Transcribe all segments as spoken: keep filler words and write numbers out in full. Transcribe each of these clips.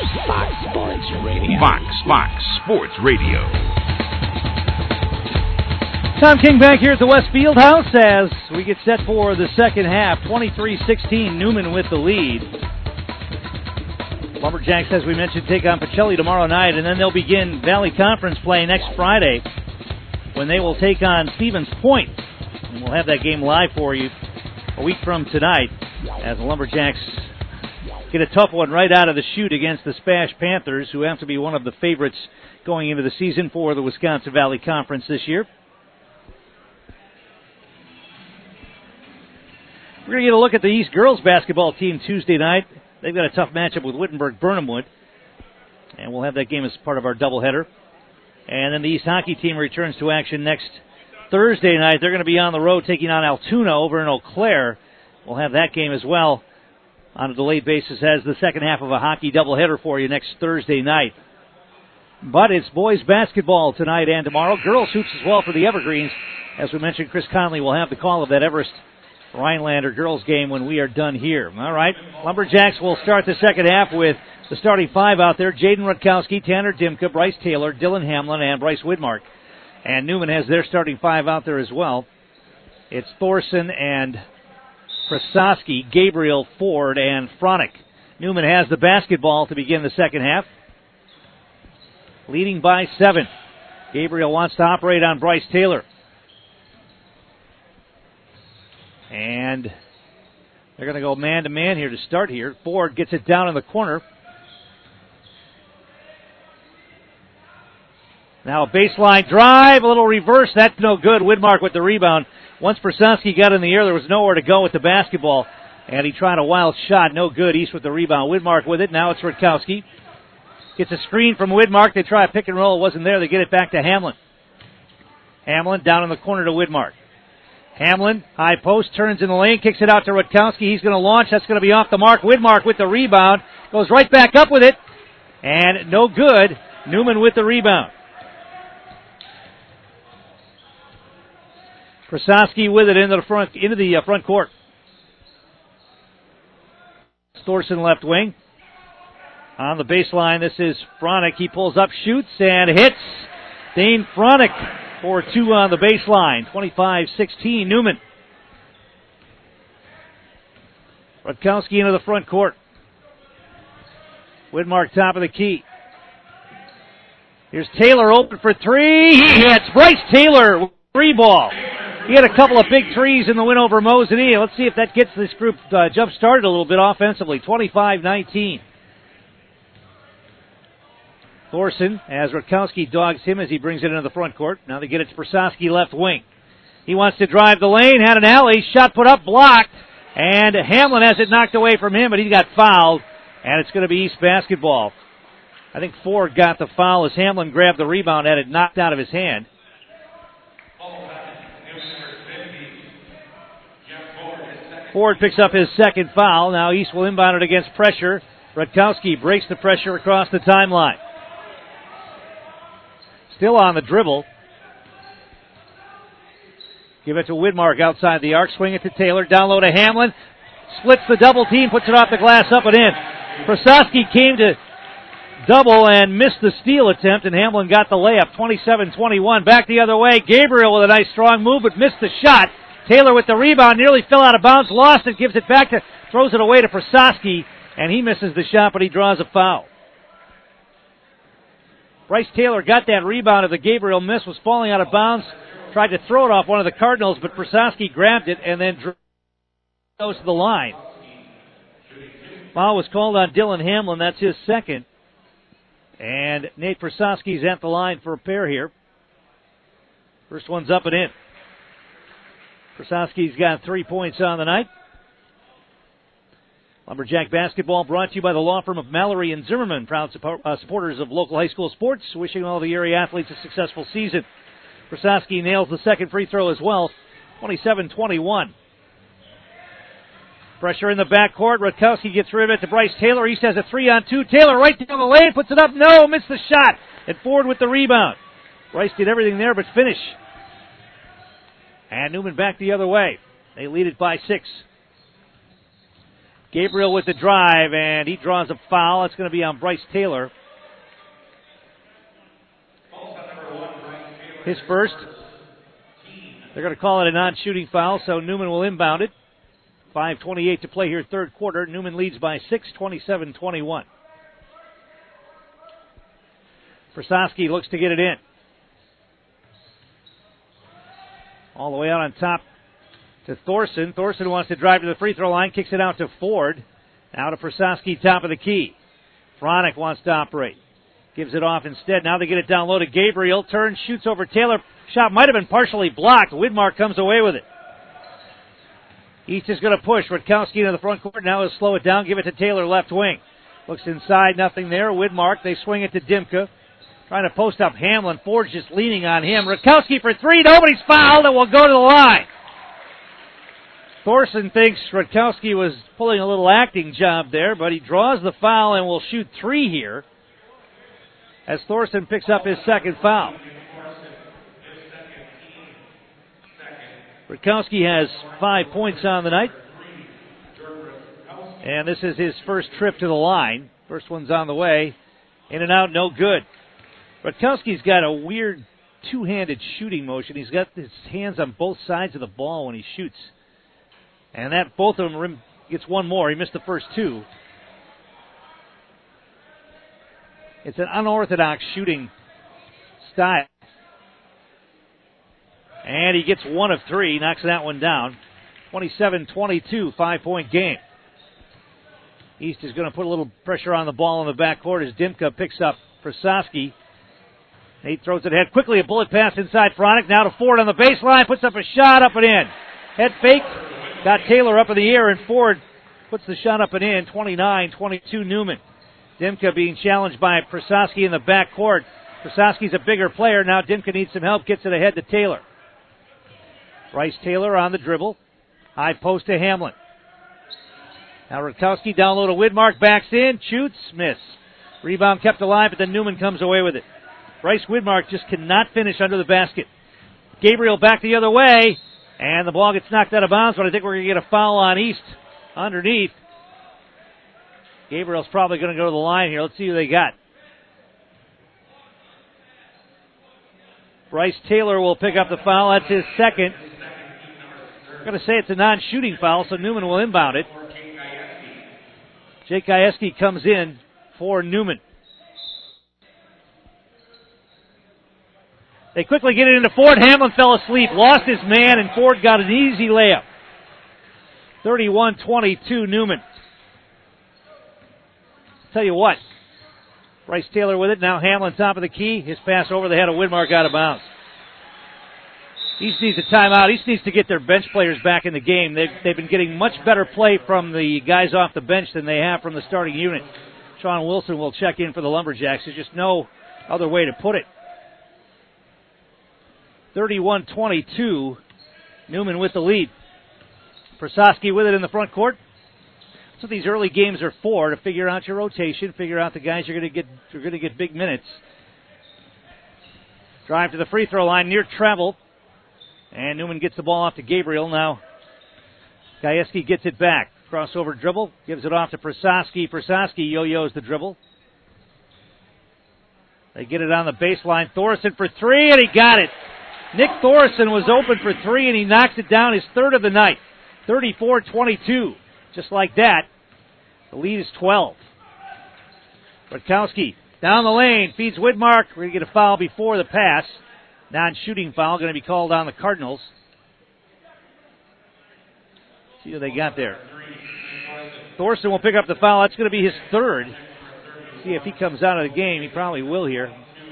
Fox Sports Radio. Fox, Fox Sports Radio. Tom King back here at the West Fieldhouse as we get set for the second half. twenty-three sixteen, Newman with the lead. Lumberjacks, as we mentioned, take on Pacelli tomorrow night, and then they'll begin Valley Conference play next Friday when they will take on Stevens Point. And we'll have that game live for you a week from tonight as the Lumberjacks get a tough one right out of the chute against the Spash Panthers, who have to be one of the favorites going into the season for the Wisconsin Valley Conference this year. We're going to get a look at the East girls basketball team Tuesday night. They've got a tough matchup with Wittenberg-Burnhamwood, and we'll have that game as part of our doubleheader. And then the East hockey team returns to action next Thursday night. They're going to be on the road taking on Altoona over in Eau Claire. We'll have that game as well on a delayed basis as the second half of a hockey doubleheader for you next Thursday night. But it's boys basketball tonight and tomorrow. Girls hoops as well for the Evergreens. As we mentioned, Chris Conley will have the call of that Everest Rhinelander girls game when we are done here. All right, Lumberjacks will start the second half with the starting five out there. Jaden Rutkowski, Tanner Dimka, Bryce Taylor, Dylan Hamlin, and Bryce Widmark. And Newman has their starting five out there as well. It's Thorson and Krasowski, Gabriel, Ford, and Fronick. Newman has the basketball to begin the second half, leading by seven. Gabriel wants to operate on Bryce Taylor. And they're going to go man-to-man here to start here. Ford gets it down in the corner. Now a baseline drive, a little reverse. That's no good. Widmark with the rebound. Once Prasowski got in the air, there was nowhere to go with the basketball. And he tried a wild shot. No good. East with the rebound. Widmark with it. Now it's Rutkowski. Gets a screen from Widmark. They try a pick and roll. It wasn't there. They get it back to Hamlin. Hamlin down in the corner to Widmark. Hamlin, high post, turns in the lane, kicks it out to Rutkowski. He's going to launch. That's going to be off the mark. Widmark with the rebound. Goes right back up with it. And no good. Newman with the rebound. Krasowski with it into the front, into the uh, front court. Thorson left wing. On the baseline, this is Fronick. He pulls up, shoots, and hits. Dane Fronick for two on the baseline. twenty-five sixteen, Newman. Rutkowski into the front court. Widmark top of the key. Here's Taylor open for three. He hits. Bryce Taylor, three ball. He had a couple of big threes in the win over Mosinee. Let's see if that gets this group uh, jump-started a little bit offensively. twenty-five nineteen. Thorson, as Rutkowski dogs him as he brings it into the front court. Now they get it to Prasowski left wing. He wants to drive the lane, had an alley, shot put up, blocked, and Hamlin has it knocked away from him, but he got fouled, and it's going to be East basketball. I think Ford got the foul as Hamlin grabbed the rebound, had it knocked out of his hand. Ford picks up his second foul. Now East will inbound it against pressure. Rutkowski breaks the pressure across the timeline. Still on the dribble. Give it to Widmark outside the arc. Swing it to Taylor. Down low to Hamlin. Splits the double team. Puts it off the glass. Up and in. Prasowski came to double and missed the steal attempt, and Hamlin got the layup. twenty-seven twenty-one. Back the other way. Gabriel with a nice strong move, but missed the shot. Taylor with the rebound. Nearly fell out of bounds. Lost it. Gives it back to, throws it away to Prasowski, and he misses the shot, but he draws a foul. Bryce Taylor got that rebound of the Gabriel miss, was falling out of bounds, tried to throw it off one of the Cardinals, but Prasowski grabbed it and then goes to the line. Foul was called on Dylan Hamlin. That's his second. And Nate Prasowski's at the line for a pair here. First one's up and in. Prasowski's got three points on the night. Lumberjack basketball brought to you by the law firm of Mallory and Zimmerman, proud support, uh, supporters of local high school sports, wishing all the area athletes a successful season. Prasowski nails the second free throw as well, twenty-seven twenty-one. Pressure in the backcourt. Rutkowski gets rid of it to Bryce Taylor. East has a three on two. Taylor right down the lane, puts it up. No, missed the shot. And Ford with the rebound. Bryce did everything there but finish. And Newman back the other way. They lead it by six. Gabriel with the drive, and he draws a foul. It's going to be on Bryce Taylor. His first. They're going to call it a non-shooting foul, so Newman will inbound it. five twenty-eight to play here, third quarter. Newman leads by six, twenty-seven twenty-one. Prososki looks to get it in. All the way out on top to Thorson. Thorson wants to drive to the free throw line, kicks it out to Ford. Now to Prososki, top of the key. Fronick wants to operate. Gives it off instead. Now they get it down low to Gabriel. Turns, shoots over Taylor. Shot might have been partially blocked. Widmark comes away with it. East is going to push. Rutkowski into the front court. Now he'll slow it down. Give it to Taylor, left wing. Looks inside. Nothing there. Widmark. They swing it to Dimka. Trying to post up Hamlin. Ford's just leaning on him. Rutkowski for three. Nobody's fouled. It will go to the line. Thorson thinks Rutkowski was pulling a little acting job there, but he draws the foul and will shoot three here as Thorson picks up his second foul. Rutkowski has five points on the night. And this is his first trip to the line. First one's on the way. In and out, no good. Rutkowski's got a weird two-handed shooting motion. He's got his hands on both sides of the ball when he shoots. And that both of them gets one more. He missed the first two. It's an unorthodox shooting style. And he gets one of three, knocks that one down. twenty-seven twenty-two, five-point game. East is going to put a little pressure on the ball in the backcourt as Dimka picks up Prososki. Nate throws it ahead quickly, a bullet pass inside Fronick. Now to Ford on the baseline, puts up a shot up and in. Head fake, got Taylor up in the air, and Ford puts the shot up and in. twenty-nine twenty-two Newman. Dimka being challenged by Prososki in the backcourt. Prososki's a bigger player. Now Dimka needs some help, gets it ahead to Taylor. Bryce Taylor on the dribble. High post to Hamlin. Now Rutkowski down low to Widmark. Backs in. Shoots. Miss. Rebound kept alive, but then Newman comes away with it. Bryce Widmark just cannot finish under the basket. Gabriel back the other way. And the ball gets knocked out of bounds, but I think we're going to get a foul on East underneath. Gabriel's probably going to go to the line here. Let's see who they got. Bryce Taylor will pick up the foul. That's his second. I'm going to say it's a non-shooting foul, so Newman will inbound it. Jake Gajewski comes in for Newman. They quickly get it into Ford. Hamlin fell asleep, lost his man, and Ford got an easy layup. thirty-one twenty-two Newman. Tell you what, Bryce Taylor with it. Now Hamlin top of the key. His pass over the head of Widmark out of bounds. East needs a timeout. East needs to get their bench players back in the game. They've, they've been getting much better play from the guys off the bench than they have from the starting unit. Sean Wilson will check in for the Lumberjacks. There's just no other way to put it. thirty-one twenty-two. Newman with the lead. Prososki with it in the front court. That's what these early games are for, to figure out your rotation, figure out the guys you're going to get you're going to get big minutes. Drive to the free throw line near travel. And Newman gets the ball off to Gabriel. Now Gajewski gets it back. Crossover dribble. Gives it off to Prososki. Prososki yo-yos the dribble. They get it on the baseline. Thorson for three, and he got it. Nick Thorson was open for three, and he knocks it down, his third of the night. thirty-four twenty-two. Just like that, the lead is twelve. Rutkowski down the lane, feeds Widmark. We're going to get a foul before the pass. Non-shooting foul going to be called on the Cardinals. See what they got there. Thorson will pick up the foul. That's going to be his third. See if he comes out of the game. He probably will here.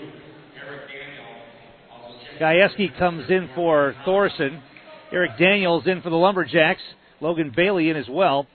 Gajewski comes in for Thorson. Eric Daniels in for the Lumberjacks. Logan Bailey in as well.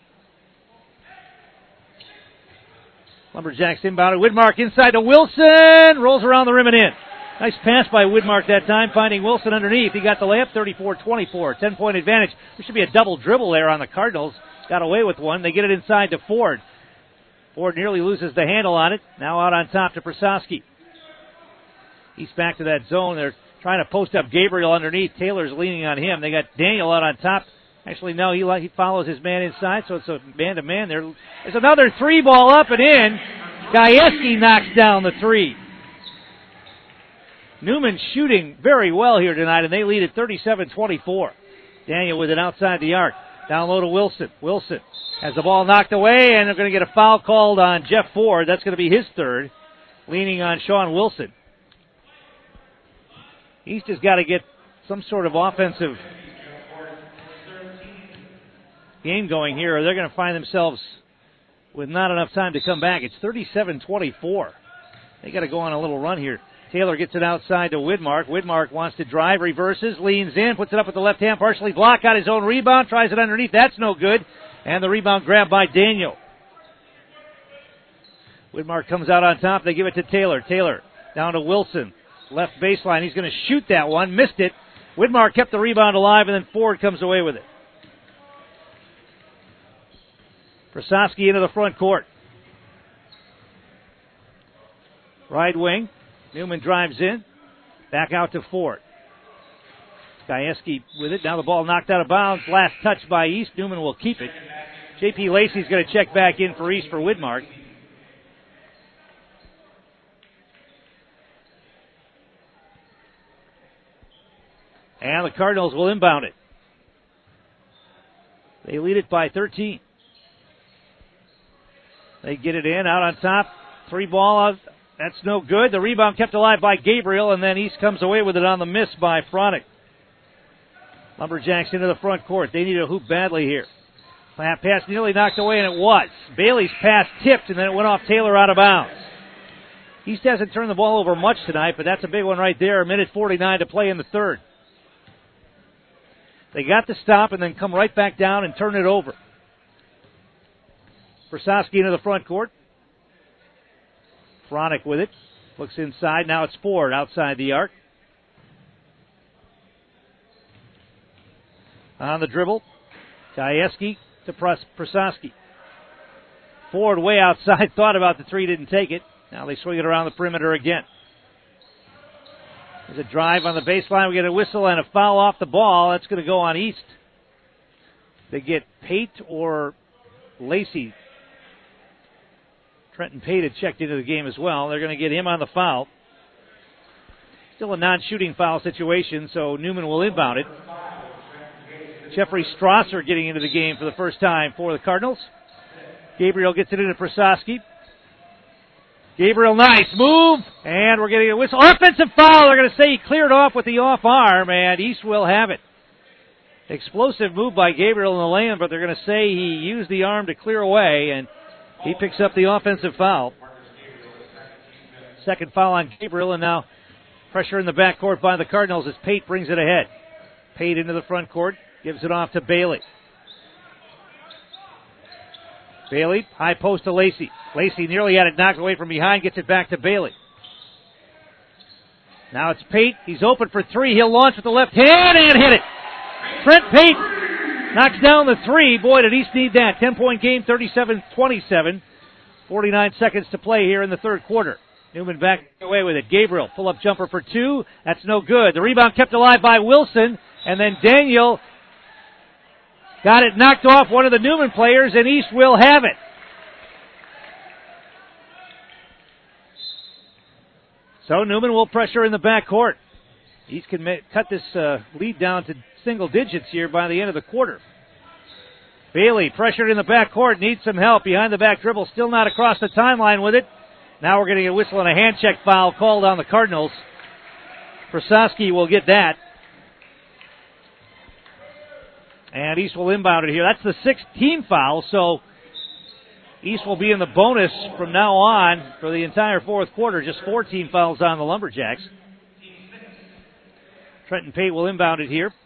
Lumberjacks inbounded. Widmark inside to Wilson. Rolls around the rim and in. Nice pass by Widmark that time, finding Wilson underneath. He got the layup, thirty-four twenty-four. ten-point advantage. There should be a double dribble there on the Cardinals. Got away with one. They get it inside to Ford. Ford nearly loses the handle on it. Now out on top to Prososki. He's back to that zone. They're trying to post up Gabriel underneath. Taylor's leaning on him. They got Daniel out on top Actually, no, he, he follows his man inside, so it's a man-to-man there. There's another three ball up and in. Gajewski knocks down the three. Newman shooting very well here tonight, and they lead at thirty-seven twenty-four. Daniel with it outside the arc. Down low to Wilson. Wilson has the ball knocked away, and they're going to get a foul called on Jeff Ford. That's going to be his third, leaning on Sean Wilson. East has got to get some sort of offensive game going here, or they're going to find themselves with not enough time to come back. It's thirty-seven twenty-four. They got to go on a little run here. Taylor gets it outside to Widmark. Widmark wants to drive, reverses, leans in, puts it up with the left hand, partially blocked, got his own rebound, tries it underneath. That's no good. And the rebound grabbed by Daniel. Widmark comes out on top. They give it to Taylor. Taylor down to Wilson. Left baseline. He's going to shoot that one. Missed it. Widmark kept the rebound alive, and then Ford comes away with it. Prososki into the front court. Right wing. Newman drives in. Back out to Ford. Gajewski with it. Now the ball knocked out of bounds. Last touch by East. Newman will keep it. J P Lacey's going to check back in for East for Widmark. And the Cardinals will inbound it. They lead it by thirteen. They get it in, out on top. Three ball out. That's no good. The rebound kept alive by Gabriel, and then East comes away with it on the miss by Fronick. Lumberjacks into the front court. They need a hoop badly here. That pass nearly knocked away, and it was. Bailey's pass tipped, and then it went off Taylor out of bounds. East hasn't turned the ball over much tonight, but that's a big one right there. A minute forty-nine to play in the third. They got to stop and then come right back down and turn it over. Prososki into the front court. Fronick with it. Looks inside. Now it's Ford outside the arc. On the dribble. Gajewski to Prososki. Ford way outside. Thought about the three. Didn't take it. Now they swing it around the perimeter again. There's a drive on the baseline. We get a whistle and a foul off the ball. That's going to go on East. They get Pate or Lacey. Trenton Pate had checked into the game as well. They're going to get him on the foul. Still a non-shooting foul situation, so Newman will inbound it. Jeffrey Strasser getting into the game for the first time for the Cardinals. Gabriel gets it into Prososki. Gabriel, nice move, and we're getting a whistle. Offensive foul. They're going to say he cleared off with the off arm, and East will have it. Explosive move by Gabriel in the lane, but they're going to say he used the arm to clear away, and he picks up the offensive foul. Second foul on Gabriel, and now pressure in the backcourt by the Cardinals as Pate brings it ahead. Pate into the front court, gives it off to Bailey. Bailey, high post to Lacey. Lacey nearly had it knocked away from behind, gets it back to Bailey. Now it's Pate. He's open for three. He'll launch with the left hand and hit it. Trent Pate knocks down the three. Boy, did East need that. ten-point game, thirty-seven twenty-seven. forty-nine seconds to play here in the third quarter. Newman back away with it. Gabriel, pull-up jumper for two. That's no good. The rebound kept alive by Wilson, and then Daniel got it knocked off one of the Newman players, and East will have it. So Newman will pressure in the backcourt. East can ma- cut this uh, lead down to single digits here by the end of the quarter. Bailey pressured in the backcourt, needs some help. Behind the back dribble, still not across the timeline with it. Now we're getting a whistle and a hand check foul called on the Cardinals. Prososki will get that. And East will inbound it here. That's the sixth team foul, so East will be in the bonus from now on for the entire fourth quarter. Just four team fouls on the Lumberjacks. Trenton Pate will inbound it here.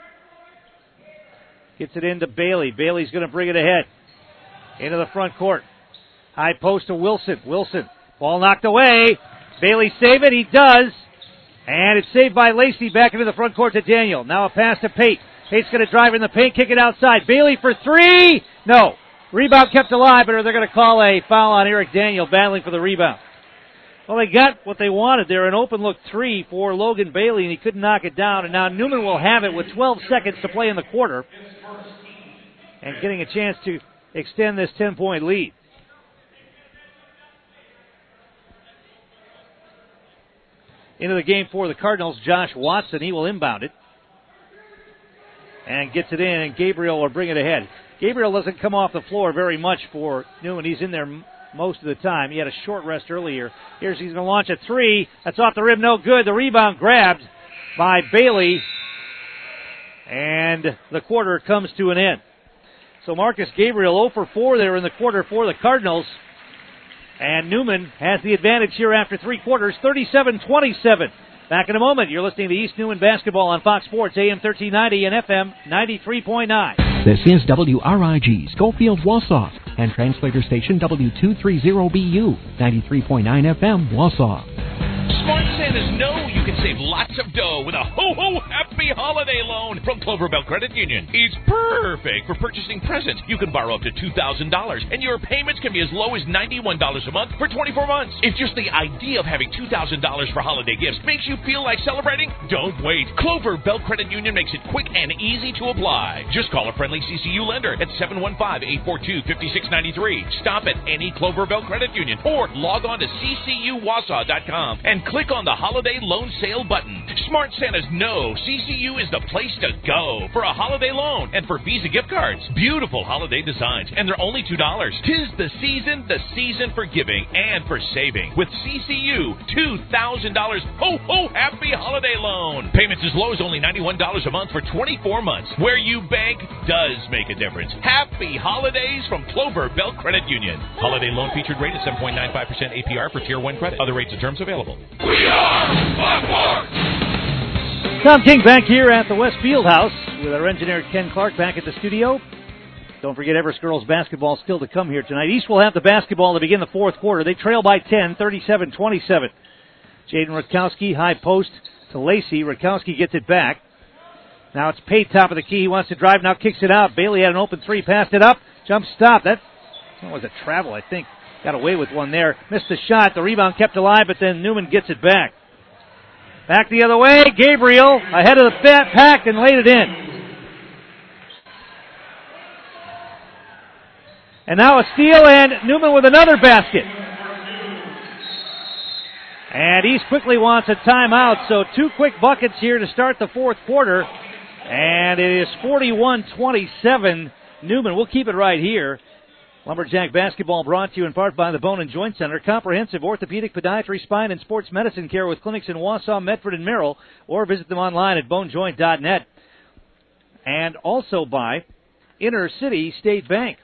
Gets it into Bailey. Bailey's going to bring it ahead. Into the front court. High post to Wilson. Wilson. Ball knocked away. Bailey save it. He does. And it's saved by Lacey back into the front court to Daniel. Now a pass to Pate. Pate's going to drive in the paint, kick it outside. Bailey for three. No. Rebound kept alive, but they're going to call a foul on Eric Daniel battling for the rebound. Well, they got what they wanted there, an open look three for Logan Bailey, and he couldn't knock it down. And now Newman will have it with twelve seconds to play in the quarter and getting a chance to extend this ten-point lead. Into the game for the Cardinals, Josh Watson. He will inbound it and gets it in, and Gabriel will bring it ahead. Gabriel doesn't come off the floor very much for Newman. He's in there most of the time. He had a short rest earlier. Here's he's going to launch a three. That's off the rim, no good. The rebound grabbed by Bailey, and the quarter comes to an end. So Marcus Gabriel zero for four there in the quarter for the Cardinals, and Newman has the advantage here after three quarters, thirty-seven twenty-seven. Back in a moment. You're listening to East Newman Basketball on Fox Sports, A M thirteen ninety and F M ninety-three point nine. This is W R I G, Schofield, Wausau, and translator station W two thirty B U, ninety-three point nine F M, Wausau. Smart Santas know you can save lots of dough with a ho-ho happy holiday loan from Clover Bell Credit Union. It's perfect for purchasing presents. You can borrow up to two thousand dollars, and your payments can be as low as ninety-one dollars a month for twenty-four months. If just the idea of having two thousand dollars for holiday gifts makes you feel like celebrating, don't wait. Clover Bell Credit Union makes it quick and easy to apply. Just call a friendly C C U lender at seven one five, eight four two, five six nine three. Stop at any Clover Bell Credit Union or log on to c c u wausau dot com and click on the Holiday Loan Sale button. Smart Santas know C C U is the place to go for a holiday loan and for Visa gift cards. Beautiful holiday designs, and they're only two dollars. Tis the season, the season for giving and for saving. With C C U, two thousand dollars ho-ho happy holiday loan. Payments as low as only ninety-one dollars a month for twenty-four months. Where you bank does make a difference. Happy holidays from Clover Bell Credit Union. Holiday loan featured rate is seven point nine five percent A P R for Tier one credit. Other rates and terms available. We are Buckmark! Tom King back here at the West Field House with our engineer Ken Clark back at the studio. Don't forget Everest girls basketball still to come here tonight. East will have the basketball to begin the fourth quarter. They trail by ten, thirty-seven twenty-seven. Jaden Rutkowski, high post to Lacey. Rutkowski gets it back. Now it's Pate, top of the key. He wants to drive, now kicks it out. Bailey had an open three, passed it up. Jump stop. That, that was a travel, I think. Got away with one there. Missed the shot. The rebound kept alive, but then Newman gets it back. Back the other way. Gabriel ahead of the pack and laid it in. And now a steal, and Newman with another basket. And East quickly wants a timeout, so two quick buckets here to start the fourth quarter. And it is forty-one twenty-seven. Newman, we'll keep it right here. Lumberjack basketball brought to you in part by the Bone and Joint Center. Comprehensive orthopedic, podiatry, spine, and sports medicine care with clinics in Wausau, Medford, and Merrill. Or visit them online at bone joint dot net. And also by Inner City State Bank.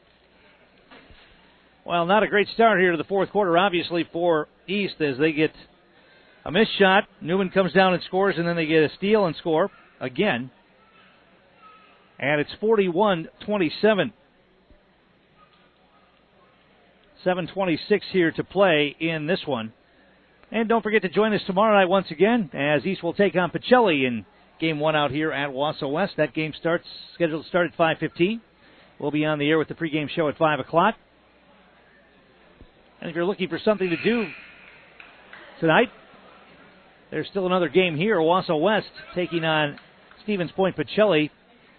Well, not a great start here to the fourth quarter, obviously, for East as they get a missed shot. Newman comes down and scores, and then they get a steal and score again. And it's forty-one twenty-seven. seven twenty-six here to play in this one. And don't forget to join us tomorrow night once again as East will take on Pacelli in game one out here at Wausau West. That game starts scheduled to start at five fifteen. We'll be on the air with the pregame show at five o'clock. And if you're looking for something to do tonight, there's still another game here. Wausau West taking on Stevens Point Pacelli.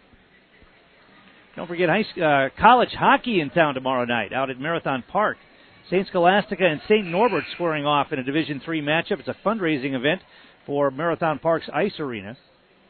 Don't forget high, uh, college hockey in town tomorrow night out at Marathon Park. Saint Scholastica and Saint Norbert squaring off in a Division three matchup. It's a fundraising event for Marathon Park's ice arena.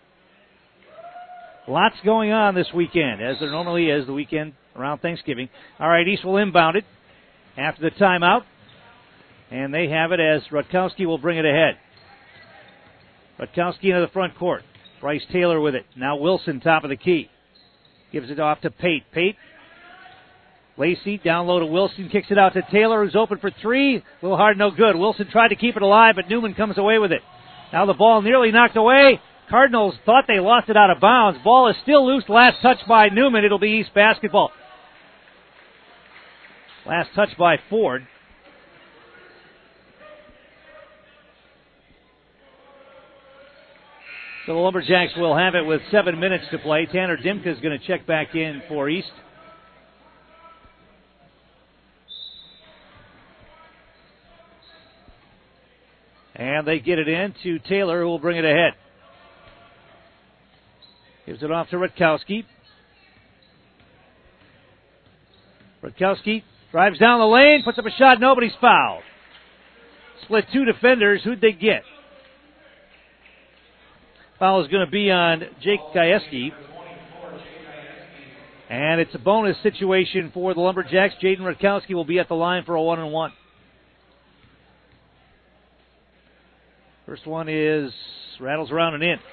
Lots going on this weekend, as there normally is the weekend around Thanksgiving. All right, East will inbound it after the timeout. And they have it as Rutkowski will bring it ahead. Rutkowski into the front court. Bryce Taylor with it. Now Wilson, top of the key. Gives it off to Pate. Pate. Lacey down low to Wilson. Kicks it out to Taylor, who's open for three. A little hard, no good. Wilson tried to keep it alive, but Newman comes away with it. Now the ball nearly knocked away. Cardinals thought they lost it out of bounds. Ball is still loose. Last touch by Newman. It'll be East basketball. Last touch by Ford. So the Lumberjacks will have it with seven minutes to play. Tanner Dimka is going to check back in for East. And they get it in to Taylor, who will bring it ahead. Gives it off to Rutkowski. Rutkowski drives down the lane, puts up a shot, nobody's fouled. Split two defenders, who'd they get? Foul is going to be on Jake Gajewski. And it's a bonus situation for the Lumberjacks. Jaden Rutkowski will be at the line for a one and one. First one is rattles around and in.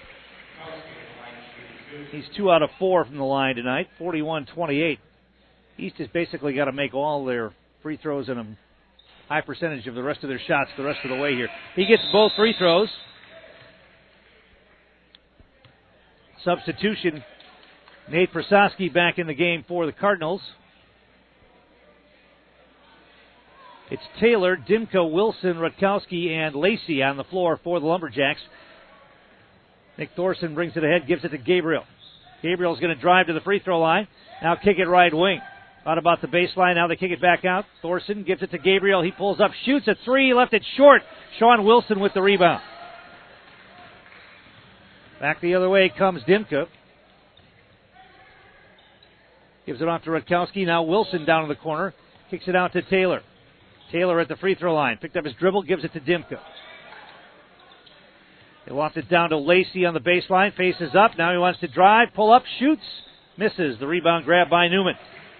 He's two out of four from the line tonight, forty-one twenty-eight. East has basically got to make all their free throws and a high percentage of the rest of their shots the rest of the way here. He gets both free throws. Substitution. Nate Prasowski back in the game for the Cardinals. It's Taylor, Dimka, Wilson, Rutkowski, and Lacey on the floor for the Lumberjacks. Nick Thorson brings it ahead, gives it to Gabriel. Gabriel's going to drive to the free throw line. Now kick it right wing. Thought about the baseline. Now they kick it back out. Thorson gives it to Gabriel. He pulls up, shoots a three, left it short. Sean Wilson with the rebound. Back the other way comes Dimka. Gives it off to Rutkowski. Now Wilson down in the corner. Kicks it out to Taylor. Taylor at the free throw line. Picked up his dribble, gives it to Dimka. They loft it down to Lacey on the baseline. Faces up. Now he wants to drive, pull up, shoots. Misses. The rebound grab by Newman.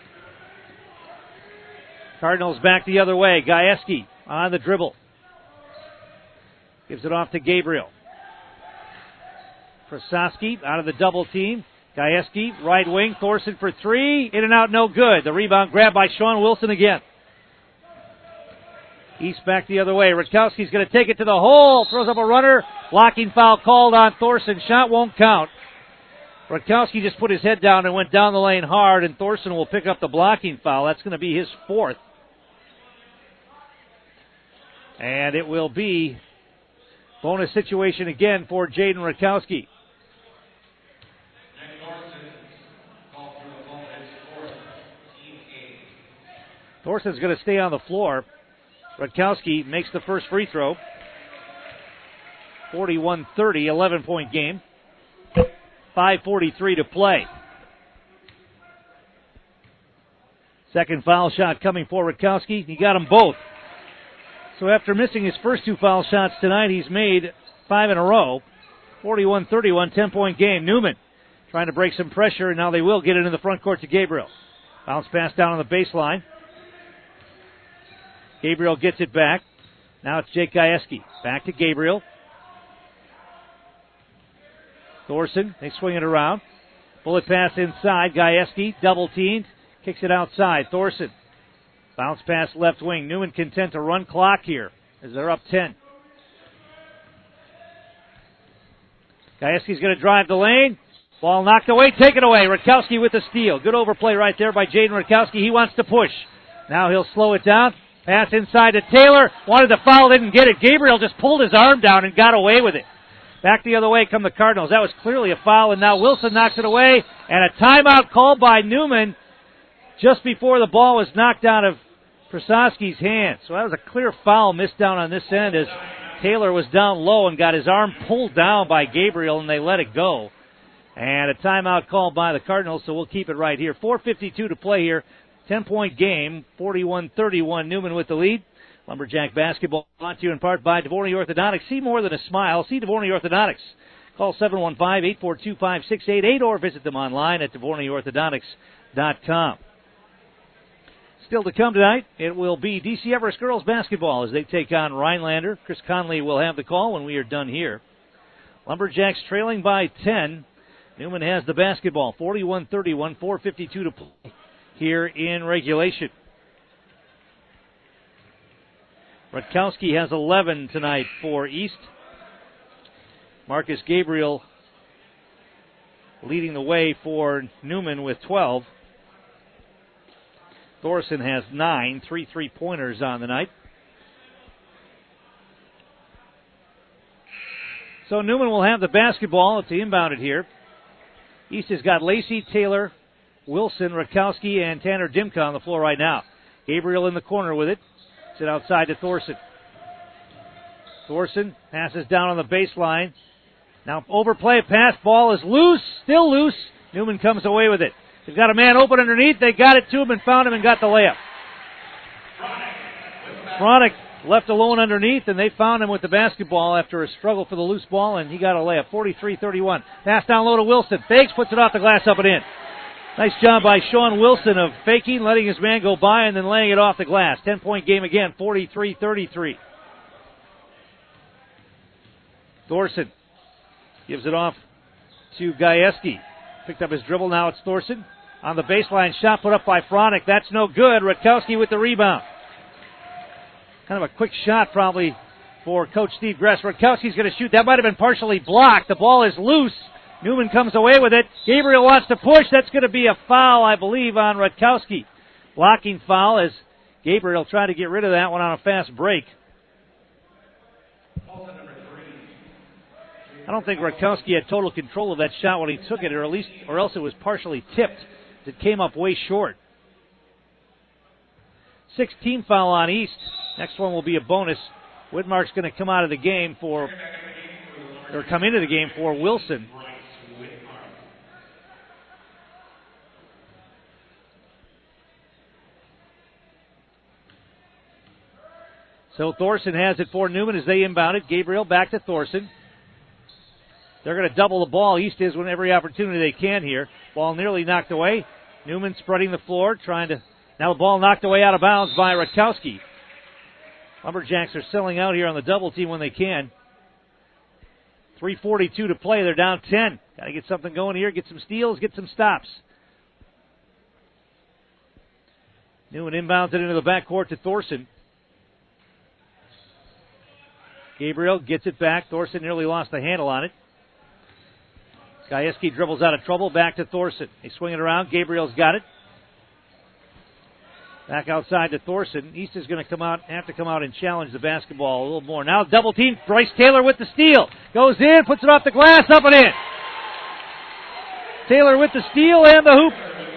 Cardinals back the other way. Gajewski on the dribble. Gives it off to Gabriel. Prasowski out of the double team. Gajewski, right wing. Thorson for three. In and out, no good. The rebound grab by Sean Wilson again. East back the other way. Rutkowski's going to take it to the hole. Throws up a runner. Blocking foul called on Thorson. Shot won't count. Rutkowski just put his head down and went down the lane hard, and Thorson will pick up the blocking foul. That's going to be his fourth. And it will be bonus situation again for Jaden Rutkowski. Thorson's going to stay on the floor. Rutkowski makes the first free throw. forty-one thirty, eleven-point game. five forty-three to play. Second foul shot coming for Rutkowski. He got them both. So after missing his first two foul shots tonight, he's made five in a row. forty-one thirty-one, ten-point game. Newman trying to break some pressure, and now they will get it in the front court to Gabriel. Bounce pass down on the baseline. Gabriel gets it back. Now it's Jake Gajewski. Back to Gabriel. Thorson, they swing it around. Bullet pass inside. Gajewski, double teamed. Kicks it outside. Thorson. Bounce pass left wing. Newman content to run clock here as they're up ten. Gajewski's going to drive the lane. Ball knocked away. Take it away. Rutkowski with the steal. Good overplay right there by Jaden Rutkowski. He wants to push. Now he'll slow it down. Pass inside to Taylor. Wanted to foul, didn't get it. Gabriel just pulled his arm down and got away with it. Back the other way come the Cardinals. That was clearly a foul, and now Wilson knocks it away. And a timeout called by Newman just before the ball was knocked out of Prasowski's hand. So that was a clear foul missed down on this end as Taylor was down low and got his arm pulled down by Gabriel, and they let it go. And a timeout called by the Cardinals, so we'll keep it right here. four fifty-two to play here. ten-point game, forty-one thirty-one. Newman with the lead. Lumberjack basketball brought to you in part by Dvorny Orthodontics. See more than a smile. See Dvorny Orthodontics. Call seven one five, eight four two, five six eight eight or visit them online at dvorny orthodontics dot com. Still to come tonight, it will be D C Everest girls basketball as they take on Rhinelander. Chris Conley will have the call when we are done here. Lumberjacks trailing by ten. Newman has the basketball, forty-one thirty-one, four fifty-two to play here in regulation. Rutkowski has eleven tonight for East. Marcus Gabriel leading the way for Newman with twelve. Thorson has nine, three three-pointers on the night. So Newman will have the basketball. It's inbounded here. East has got Lacey, Taylor, Wilson, Rutkowski, and Tanner Dimka on the floor right now. Gabriel in the corner with it. Sit outside to Thorson. Thorson passes down on the baseline. Now overplay, pass, ball is loose, still loose. Newman comes away with it. They've got a man open underneath. They got it to him and found him and got the layup. Fronick left alone underneath, and they found him with the basketball after a struggle for the loose ball, and he got a layup. forty-three thirty-one. Pass down low to Wilson. Fakes, puts it off the glass, up and in. Nice job by Sean Wilson of faking, letting his man go by, and then laying it off the glass. ten-point game again, forty-three thirty-three. Thorson gives it off to Gajewski. Picked up his dribble, now it's Thorson. On the baseline, shot put up by Fronick. That's no good. Rutkowski with the rebound. Kind of a quick shot probably for Coach Steve Gress. Rutkowski's going to shoot. That might have been partially blocked. The ball is loose. Newman comes away with it. Gabriel wants to push. That's going to be a foul, I believe, on Rutkowski. Blocking foul as Gabriel tried to get rid of that one on a fast break. I don't think Rutkowski had total control of that shot when he took it, or at least, or else it was partially tipped. It came up way short. sixteen foul on East. Next one will be a bonus. Widmark's going to come out of the game for, or come into the game for Wilson. So Thorson has it for Newman as they inbound it. Gabriel back to Thorson. They're going to double the ball. East is with every opportunity they can here. Ball nearly knocked away. Newman spreading the floor, trying to... Now the ball knocked away out of bounds by Rutkowski. Lumberjacks are selling out here on the double team when they can. three forty-two to play. They're down ten. Got to get something going here. Get some steals. Get some stops. Newman inbounds it into the backcourt to Thorson. Gabriel gets it back. Thorson nearly lost the handle on it. Gajewski dribbles out of trouble. Back to Thorson. They swing it around. Gabriel's got it. Back outside to Thorson. East is going to come out, have to come out and challenge the basketball a little more. Now double team. Bryce Taylor with the steal. Goes in, puts it off the glass, up and in. Taylor with the steal and the hoop.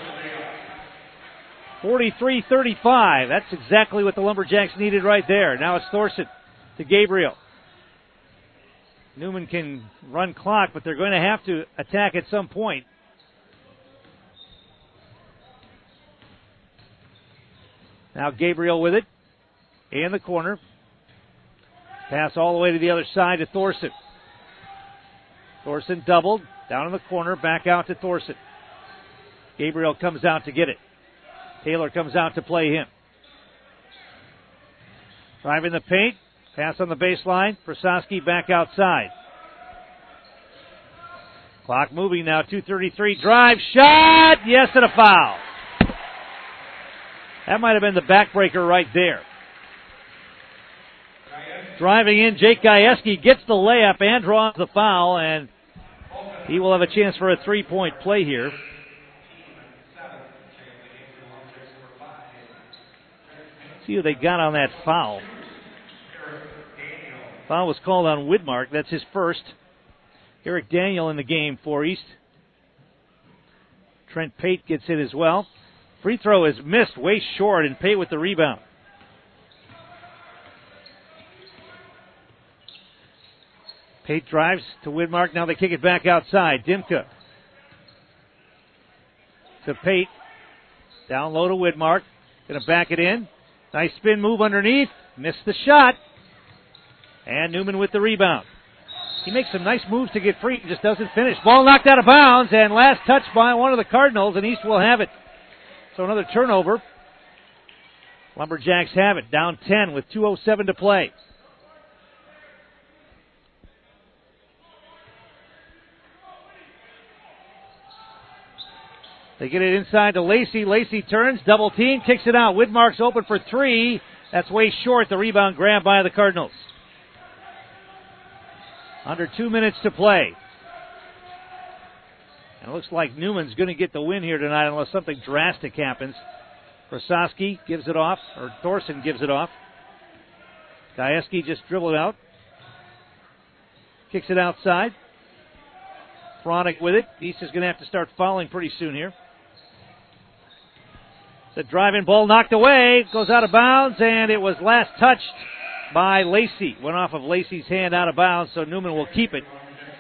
forty-three thirty-five. That's exactly what the Lumberjacks needed right there. Now it's Thorson to Gabriel. Newman can run clock, but they're going to have to attack at some point. Now Gabriel with it. In the corner. Pass all the way to the other side to Thorson. Thorson doubled. Down in the corner. Back out to Thorson. Gabriel comes out to get it. Taylor comes out to play him. Driving the paint. Pass on the baseline. Prososki back outside. Clock moving now. two thirty-three. Drive. Shot. Yes, and a foul. That might have been the backbreaker right there. Driving in, Jake Gajewski gets the layup and draws the foul, and he will have a chance for a three-point play here. See who they got on that foul. Foul was called on Widmark. That's his first. Eric Daniel in the game for East. Trent Pate gets it as well. Free throw is missed way short, and Pate with the rebound. Pate drives to Widmark. Now they kick it back outside. Dimka to Pate. Down low to Widmark. Going to back it in. Nice spin move underneath. Missed the shot. And Newman with the rebound. He makes some nice moves to get free. Just doesn't finish. Ball knocked out of bounds. And last touch by one of the Cardinals. And East will have it. So another turnover. Lumberjacks have it. Down ten with two oh seven to play. They get it inside to Lacey. Lacey turns, double team, kicks it out. Widmark's open for three. That's way short. The rebound grabbed by the Cardinals. Under two minutes to play. And it looks like Newman's going to get the win here tonight unless something drastic happens. Prososki gives it off, or Thorson gives it off. Gajewski just dribbled out. Kicks it outside. Fronick with it. East is going to have to start fouling pretty soon here. The driving ball knocked away. Goes out of bounds, and it was last touched by Lacey. Went off of Lacey's hand out of bounds, so Newman will keep it.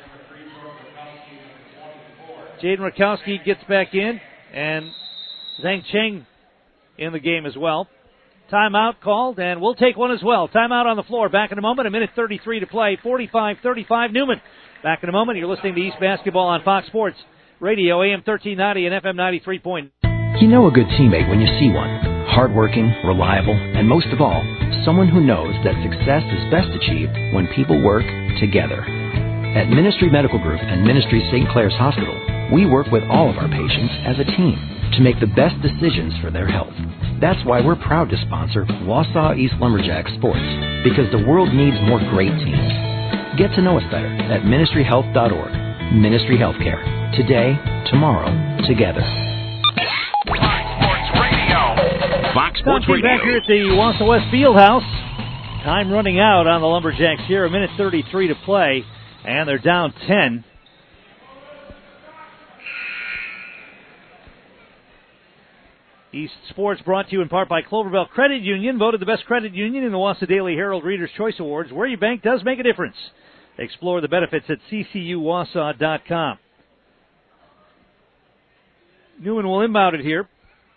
Jaden Rakowski gets back in, and Zhang Cheng in the game as well. Timeout called, and we'll take one as well. Timeout on the floor. Back in a moment. A minute thirty-three to play. forty-five thirty-five Newman. Back in a moment. You're listening to East Basketball on Fox Sports Radio, A M thirteen ninety and F M ninety-three point nine. You know a good teammate when you see one. Hardworking, reliable, and most of all, someone who knows that success is best achieved when people work together. At Ministry Medical Group and Ministry Saint Clair's Hospital, we work with all of our patients as a team to make the best decisions for their health. That's why we're proud to sponsor Wausau East Lumberjacks Sports, because the world needs more great teams. Get to know us better at ministry health dot org. Ministry Healthcare. Today, tomorrow, together. Fox Sports Radio. Fox Sports Something Radio. back here at the Wausau West Fieldhouse. Time running out on the Lumberjacks here. A minute thirty-three to play, and they're down ten. East Sports brought to you in part by Cloverbell Credit Union, voted the best credit union in the Wausau Daily Herald Reader's Choice Awards. Where you bank does make a difference. Explore the benefits at c c u wausau dot com. Newman will inbound it here.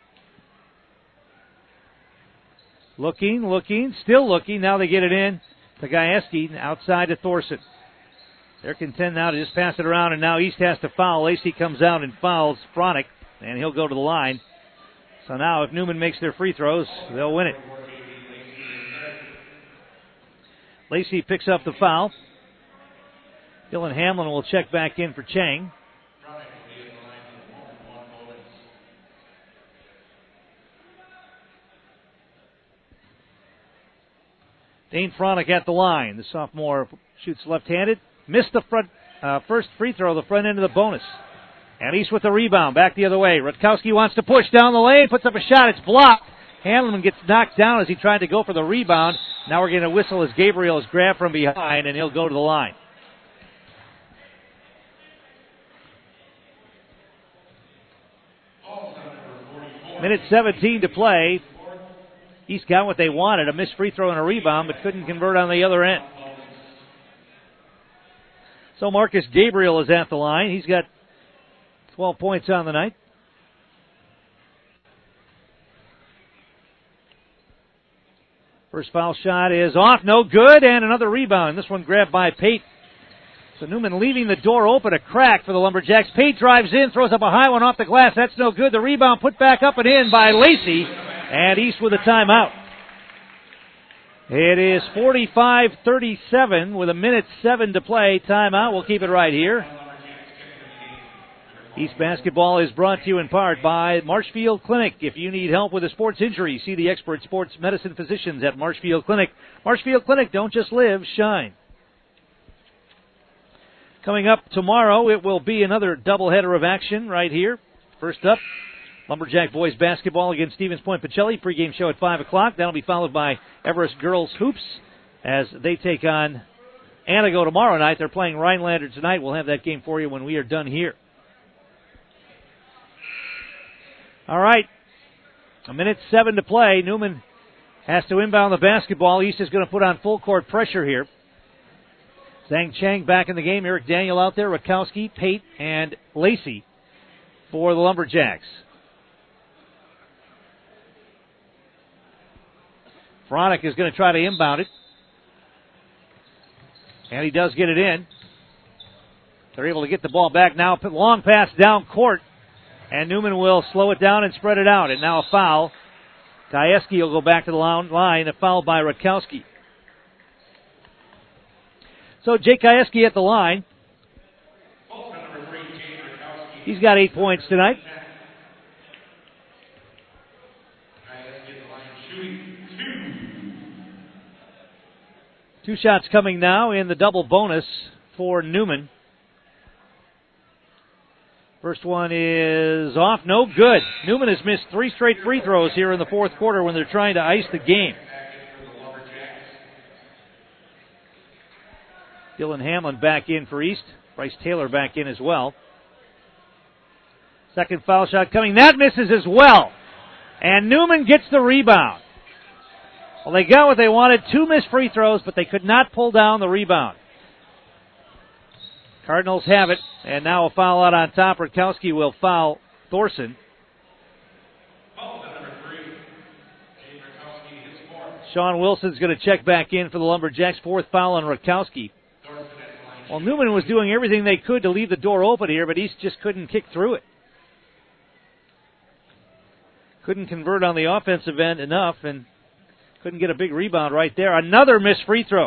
Looking, looking, still looking. Now they get it in to Gajewski outside to Thorson. They're content now to just pass it around, and now East has to foul. Lacey comes out and fouls Fronick, and he'll go to the line. So now if Newman makes their free throws, they'll win it. Lacey picks up the foul. Dylan Hamlin will check back in for Chang. Dane Fronick at the line. The sophomore shoots left-handed. Missed the front uh, first free throw, the front end of the bonus. And East with the rebound, back the other way. Rutkowski wants to push down the lane, puts up a shot, it's blocked. Handelman gets knocked down as he tried to go for the rebound. Now we're getting a whistle as Gabriel is grabbed from behind, and he'll go to the line. Minute seventeen to play. East got what they wanted, a missed free throw and a rebound, but couldn't convert on the other end. So Marcus Gabriel is at the line. He's got twelve points on the night. First foul shot is off, no good, and another rebound. This one grabbed by Pate. So Newman leaving the door open, a crack for the Lumberjacks. Pate drives in, throws up a high one off the glass. That's no good. The rebound put back up and in by Lacey, and East with a timeout. It is forty-five thirty-seven with a minute seven to play. Timeout. We'll keep it right here. East Basketball is brought to you in part by Marshfield Clinic. If you need help with a sports injury, see the expert sports medicine physicians at Marshfield Clinic. Marshfield Clinic, don't just live, shine. Coming up tomorrow, it will be another doubleheader of action right here. First up, Lumberjack boys basketball against Stevens Point Pacelli. Pregame show at five o'clock. That'll be followed by Everest girls hoops as they take on Antigo tomorrow night. They're playing Rhinelander tonight. We'll have that game for you when we are done here. All right, a minute seven to play. Newman has to inbound the basketball. East is going to put on full court pressure here. Zhang Cheng back in the game. Eric Daniel out there. Rakowski, Pate, and Lacey for the Lumberjacks. Fronick is going to try to inbound it. And he does get it in. They're able to get the ball back now. Long pass down court. And Newman will slow it down and spread it out. And now a foul. Gajewski will go back to the line. A foul by Rutkowski. So Jake Gajewski at the line. He's got eight points tonight. Two shots coming now in the double bonus for Newman. First one is off, no good. Newman has missed three straight free throws here in the fourth quarter when they're trying to ice the game. Dylan Hamlin back in for East. Bryce Taylor back in as well. Second foul shot coming. That misses as well. And Newman gets the rebound. Well, they got what they wanted. Two missed free throws, but they could not pull down the rebound. Cardinals have it, and now a foul out on top. Rutkowski will foul Thorson. Sean Wilson's going to check back in for the Lumberjacks. Fourth foul on Rutkowski. Well, Newman was doing everything they could to leave the door open here, but East just couldn't kick through it. Couldn't convert on the offensive end enough, and couldn't get a big rebound right there. Another missed free throw.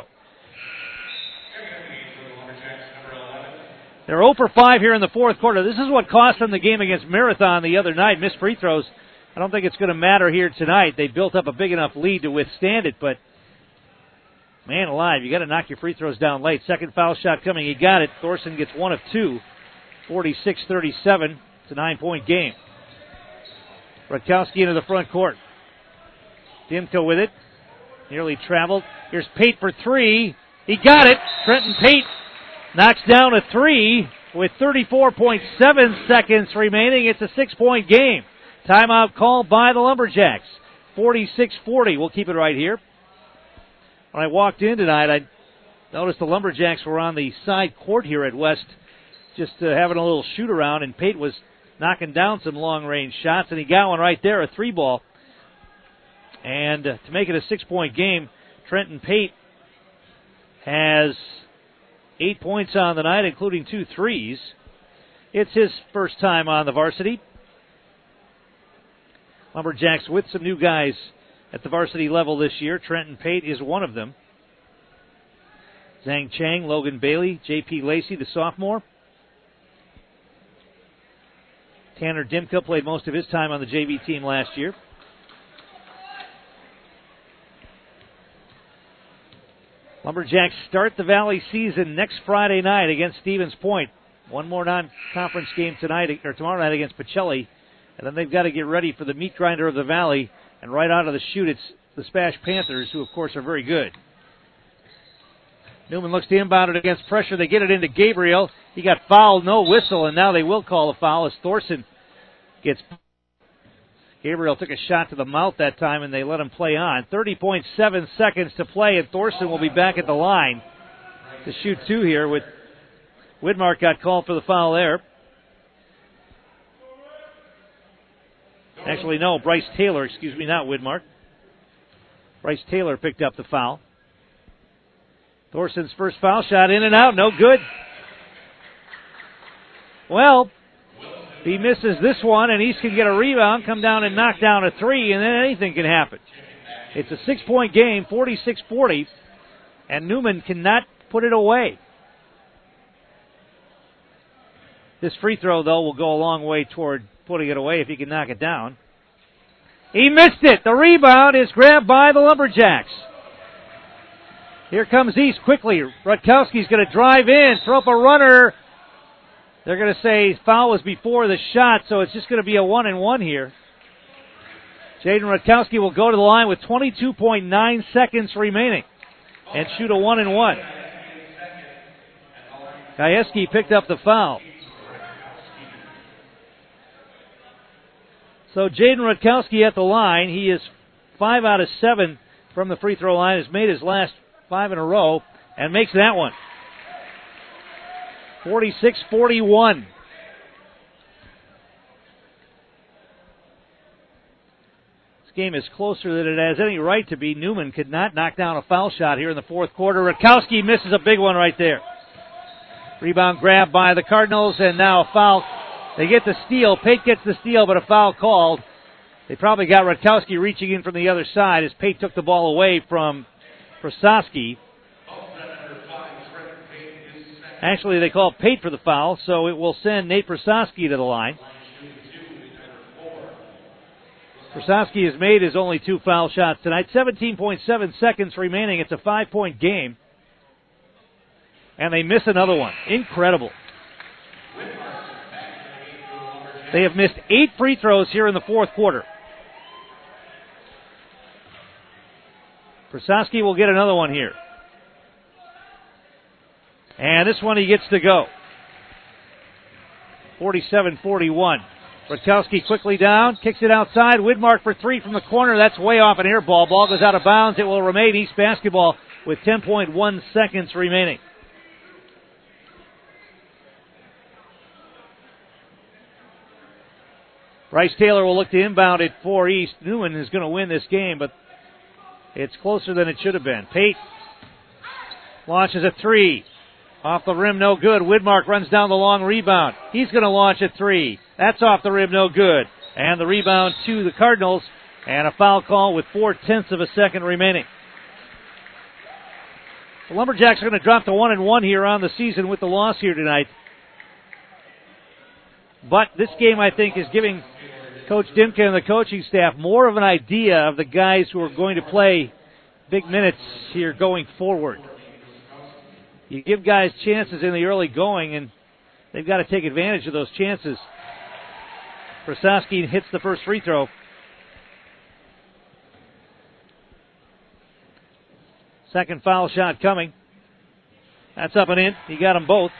They're zero for five here in the fourth quarter. This is what cost them the game against Marathon the other night. Missed free throws. I don't think it's going to matter here tonight. They built up a big enough lead to withstand it, but man alive, you got to knock your free throws down late. Second foul shot coming. He got it. Thorson gets one of two. forty-six thirty-seven. It's a nine-point game. Rutkowski into the front court. Dimka with it. Nearly traveled. Here's Pate for three. He got it. Trenton Pate knocks down a three with thirty-four point seven seconds remaining. It's a six-point game. Timeout called by the Lumberjacks. forty-six forty. We'll keep it right here. When I walked in tonight, I noticed the Lumberjacks were on the side court here at West, just uh, having a little shoot around, and Pate was knocking down some long-range shots, and he got one right there, a three ball. And uh, to make it a six-point game, Trenton Pate has eight points on the night, including two threes. It's his first time on the varsity. Lumberjacks with some new guys at the varsity level this year. Trenton Pate is one of them. Zhang Chang, Logan Bailey, J P Lacey, the sophomore. Tanner Dimka played most of his time on the J V team last year. Lumberjacks start the Valley season next Friday night against Stevens Point. One more non-conference game tonight or tomorrow night against Pacelli. And then they've got to get ready for the meat grinder of the Valley. And right out of the chute, it's the Spash Panthers, who, of course, are very good. Newman looks to inbound it against pressure. They get it into Gabriel. He got fouled, no whistle, and now they will call a foul as Thorson gets... Gabriel took a shot to the mouth that time, and they let him play on. thirty point seven seconds to play, and Thorson will be back at the line to shoot two here. With Widmark got called for the foul there. Actually, no, Bryce Taylor, excuse me, not Widmark. Bryce Taylor picked up the foul. Thorson's first foul shot in and out, no good. Well, he misses this one, and East can get a rebound, come down and knock down a three, and then anything can happen. It's a six-point game, forty-six forty, and Newman cannot put it away. This free throw, though, will go a long way toward putting it away if he can knock it down. He missed it. The rebound is grabbed by the Lumberjacks. Here comes East quickly. Rutkowski's going to drive in, throw up a runner. They're going to say foul was before the shot, so it's just going to be a one and one here. Jaden Rutkowski will go to the line with twenty-two point nine seconds remaining and shoot a one and one. Gajewski picked up the foul. So Jaden Rutkowski at the line. He is five out of seven from the free throw line. Has made his last five in a row and makes that one. forty-six forty-one. This game is closer than it has any right to be. Newman could not knock down a foul shot here in the fourth quarter. Rutkowski misses a big one right there. Rebound grabbed by the Cardinals, and now a foul. They get the steal. Pate gets the steal, but a foul called. They probably got Rutkowski reaching in from the other side as Pate took the ball away from Prososki. Actually, they call Pate for the foul, so it will send Nate Prososki to the line. Prososki has made his only two foul shots tonight. seventeen point seven seconds remaining. It's a five-point game. And they miss another one. Incredible. They have missed eight free throws here in the fourth quarter. Prososki will get another one here. And this one he gets to go. forty-seven forty-one. Rutkowski quickly down, kicks it outside. Widmark for three from the corner. That's way off an air ball. Ball goes out of bounds. It will remain East basketball with ten point one seconds remaining. Bryce Taylor will look to inbound it for East. Newman is going to win this game, but it's closer than it should have been. Pate launches a three. Off the rim, no good. Widmark runs down the long rebound. He's going to launch a three. That's off the rim, no good. And the rebound to the Cardinals, and a foul call with four-tenths of a second remaining. The Lumberjacks are going to drop to one and one here on the season with the loss here tonight. But this game, I think, is giving Coach Dimka and the coaching staff more of an idea of the guys who are going to play big minutes here going forward. You give guys chances in the early going, and they've got to take advantage of those chances. Prasowski hits the first free throw. Second foul shot coming. That's up and in. He got them both.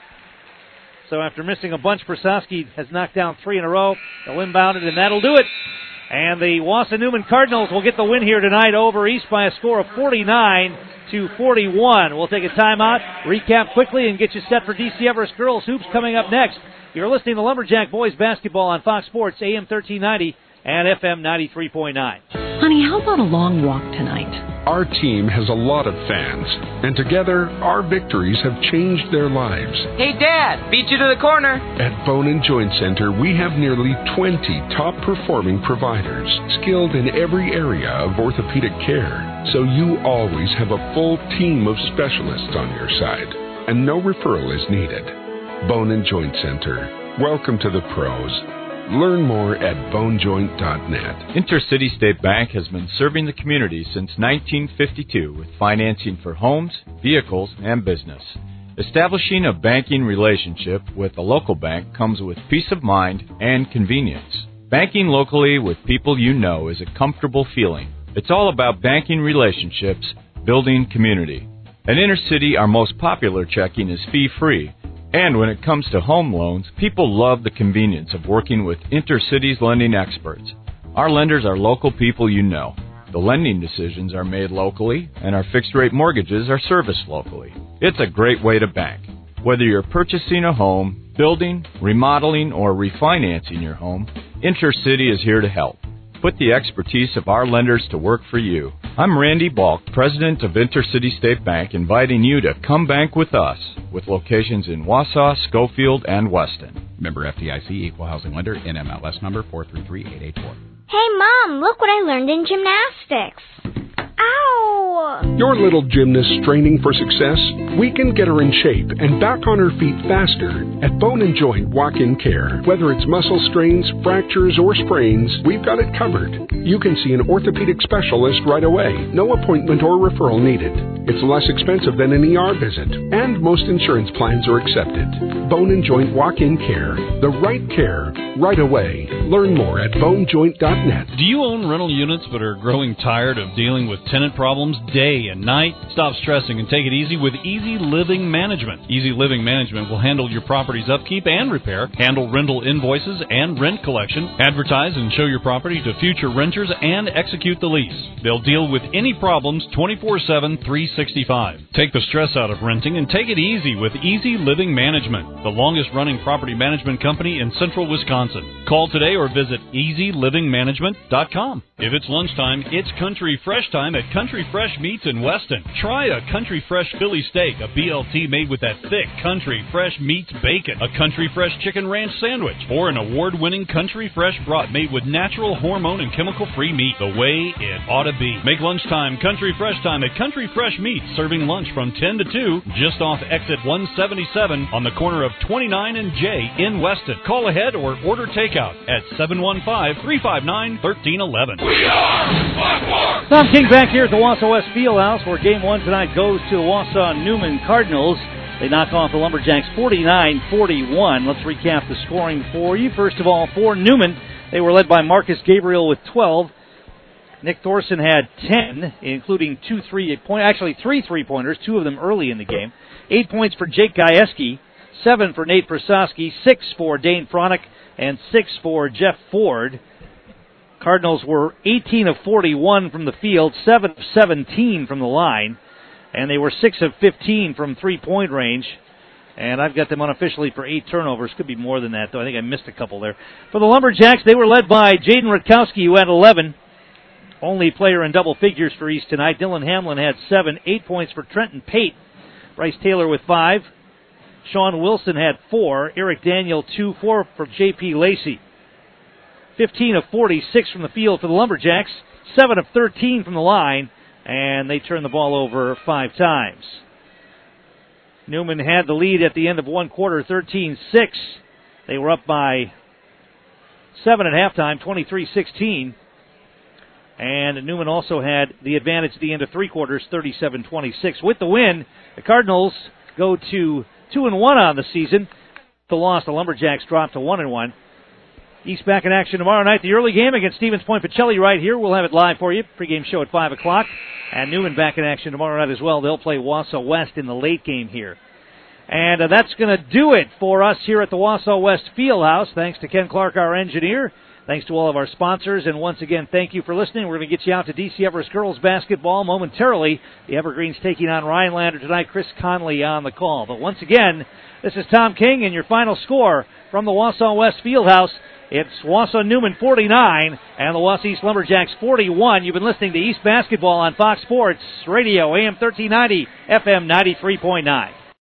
So after missing a bunch, Prasowski has knocked down three in a row. They'll inbound it, and that'll do it. And the Wausau-Newman Cardinals will get the win here tonight over East by a score of forty-nine to forty-one. We'll take a timeout, recap quickly, and get you set for D C Everest Girls Hoops coming up next. You're listening to Lumberjack Boys Basketball on Fox Sports, A M thirteen ninety and F M ninety-three point nine. Honey, how about a long walk tonight? Our team has a lot of fans, and together, our victories have changed their lives. Hey, Dad, beat you to the corner. At Bone and Joint Center, we have nearly twenty top-performing providers, skilled in every area of orthopedic care, so you always have a full team of specialists on your side, and no referral is needed. Bone and Joint Center. Welcome to the pros. Learn more at bone joint dot net. Intercity State Bank has been serving the community since nineteen fifty-two with financing for homes, vehicles, and business. Establishing a banking relationship with a local bank comes with peace of mind and convenience. Banking locally with people you know is a comfortable feeling. It's all about banking relationships, building community. At Intercity, our most popular checking is fee-free. And when it comes to home loans, people love the convenience of working with Intercity's lending experts. Our lenders are local people you know. The lending decisions are made locally, and our fixed-rate mortgages are serviced locally. It's a great way to bank. Whether you're purchasing a home, building, remodeling, or refinancing your home, Intercity is here to help. Put the expertise of our lenders to work for you. I'm Randy Balk, president of Intercity State Bank, inviting you to come bank with us, with locations in Wausau, Schofield, and Weston. Member F D I C, Equal Housing Lender, N M L S number four three three eight eight four. Hey, Mom, look what I learned in gymnastics. Ow! Your little gymnast straining for success? We can get her in shape and back on her feet faster at Bone and Joint Walk-In Care. Whether it's muscle strains, fractures, or sprains, we've got it covered. You can see an orthopedic specialist right away. No appointment or referral needed. It's less expensive than an E R visit, and most insurance plans are accepted. Bone and Joint Walk-In Care. The right care, right away. Learn more at bone joint dot net. Do you own rental units but are growing tired of dealing with tenant problems day and night? Stop stressing and take it easy with Easy Living Management. Easy Living Management will handle your property's upkeep and repair, handle rental invoices and rent collection, advertise and show your property to future renters, and execute the lease. They'll deal with any problems twenty-four seven, three sixty-five. Take the stress out of renting and take it easy with Easy Living Management, the longest running property management company in central Wisconsin. Call today or visit easy living management dot com. If it's lunchtime, it's Country Fresh time at Country Fresh Meats in Weston. Try a Country Fresh Philly steak, a B L T made with that thick Country Fresh Meats bacon, a Country Fresh Chicken Ranch sandwich, or an award-winning Country Fresh brat made with natural, hormone, and chemical-free meat, the way it ought to be. Make lunchtime Country Fresh time at Country Fresh Meats, serving lunch from ten to two, just off exit one seventy-seven on the corner of twenty-nine and J in Weston. Call ahead or order takeout at seven one five, three five nine, one three one one. We are Tom King back here at the Wausau West Fieldhouse, where game one tonight goes to the Wausau-Newman Cardinals. They knock off the Lumberjacks forty-nine forty-one. Let's recap the scoring for you. First of all, for Newman, they were led by Marcus Gabriel with twelve. Nick Thorson had ten, including two three point, actually three three-pointers, two of them early in the game. Eight points for Jake Gajewski. seven for Nate Prasowski, six for Dane Fronick, and six for Jeff Ford. Cardinals were eighteen of forty-one from the field, seven of seventeen from the line, and they were six of fifteen from three-point range. And I've got them unofficially for eight turnovers. Could be more than that, though. I think I missed a couple there. For the Lumberjacks, they were led by Jaden Rutkowski, who had eleven. Only player in double figures for East tonight. Dylan Hamlin had seven. Eight points for Trenton Pate. Bryce Taylor with five. Sean Wilson had four. Eric Daniel, two. Four for J P Lacey. fifteen of forty-six from the field for the Lumberjacks. seven of thirteen from the line. And they turned the ball over five times. Newman had the lead at the end of one quarter, thirteen six. They were up by seven at halftime, twenty-three sixteen. And Newman also had the advantage at the end of three quarters, thirty-seven twenty-six. With the win, the Cardinals go to two and one on the season. The loss, the Lumberjacks drop to one and one. East back in action tomorrow night. The early game against Stevens Point Pacelli right here. We'll have it live for you. Pregame show at five o'clock. And Newman back in action tomorrow night as well. They'll play Wausau West in the late game here. And uh, that's going to do it for us here at the Wausau West Fieldhouse. Thanks to Ken Clark, our engineer. Thanks to all of our sponsors. And once again, thank you for listening. We're going to get you out to D C Everest girls basketball momentarily. The Evergreens taking on Rhinelander tonight. Chris Conley on the call. But once again, this is Tom King and your final score from the Wausau West Fieldhouse. It's Wausau Newman forty-nine and the Wausau East Lumberjacks forty-one. You've been listening to East Basketball on Fox Sports Radio, A M thirteen ninety, F M ninety-three point nine.